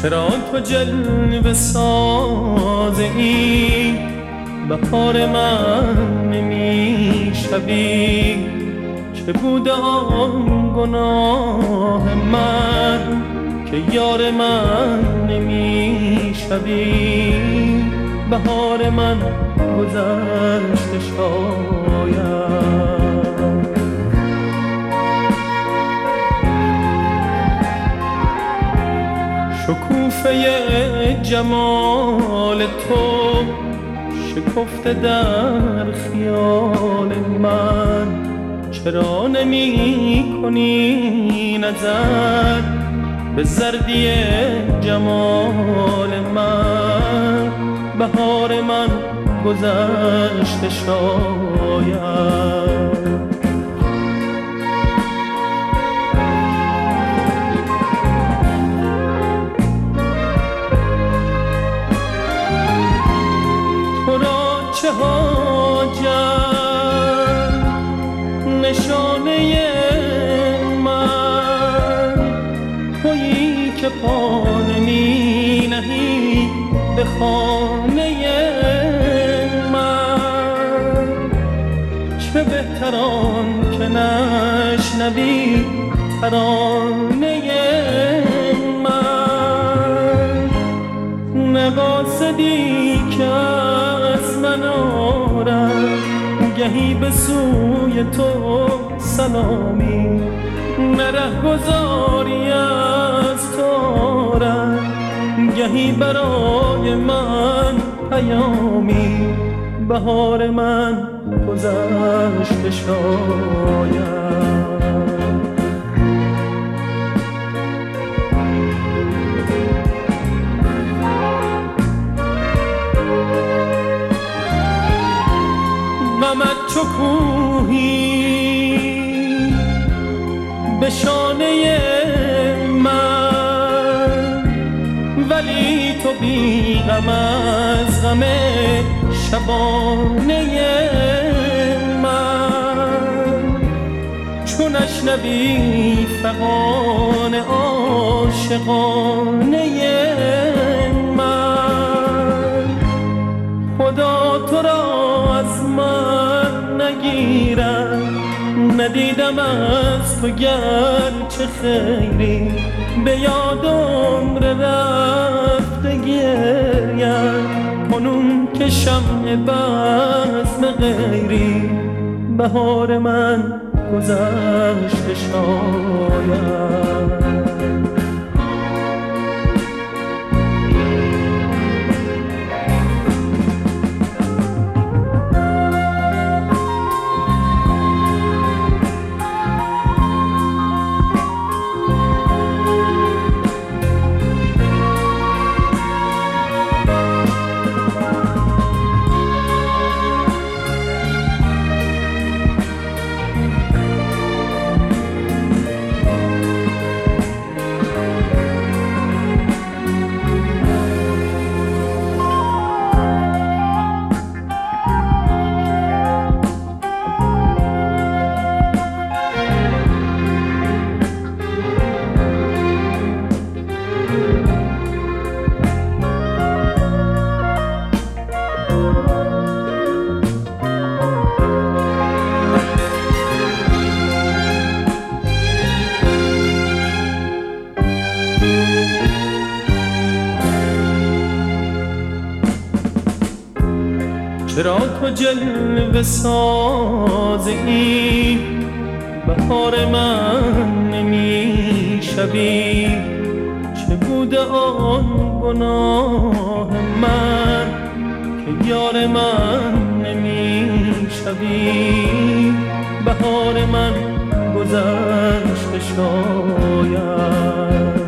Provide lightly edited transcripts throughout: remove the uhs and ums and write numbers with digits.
چرا تو جلوه سازی بهار من نمیشوی؟ چه بوده آن گناه من که یار من نمیشوی؟ بهار من گذشته شاید. شکوفه جمال تو شکفته در خیال من، چرا نمی کنی نظر به زردی جمال من؟ بهار من گذشته شاید. چه حاجت نشانه من تویی که پا نمی نهی به خانه من؟ چه بهتران که نشنوی ترانه من، نقاصدی که من آرم گهی به سوی تو سلامی، نره گذاری از تو آرم گهی برای من پیامی. بهار من گذشته شاید. غمت چو کوهی به شانه من، ولی تو بی غم از غم شبانه من. چون نشنوی فغان عاشقانه من، خدا تو را از من نگیرد. ندیدم از تو گرچه خیری، به یاد عمر رفته گریم کنون که شمع بزم غیری. بهار من گذشته شاید. چرا تو جلوه سازی بهار من نمیشوی؟ چه بوده آن گناه من که یار من نمیشوی؟ بهار من گذشته شاید.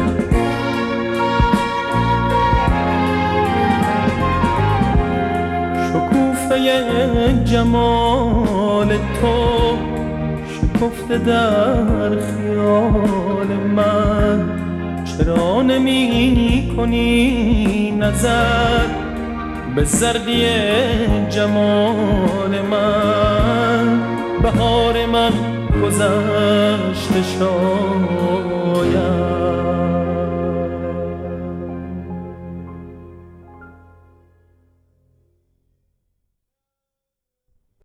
جمال تو شکفته در خیال من، چرا نمی کنی نظر به زردی جمال من؟ بهار من گذشته شاید.